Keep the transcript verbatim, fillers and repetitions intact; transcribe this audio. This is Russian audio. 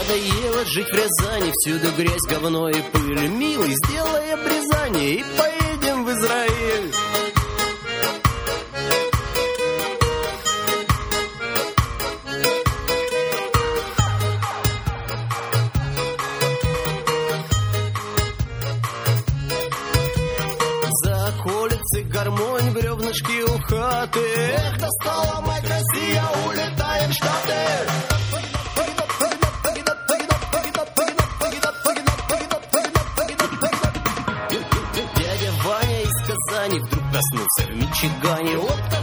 Надоело жить в Рязани, всюду грязь, говно и пыль. Милый, сделай обрезание и поедем в Израиль. Заколется гармонь, бревнышки у хаты. Эх, достала мать Россия, улетаем в Штаты. Дядя Ваня из Казани вдруг проснулся в Мичигане. Вот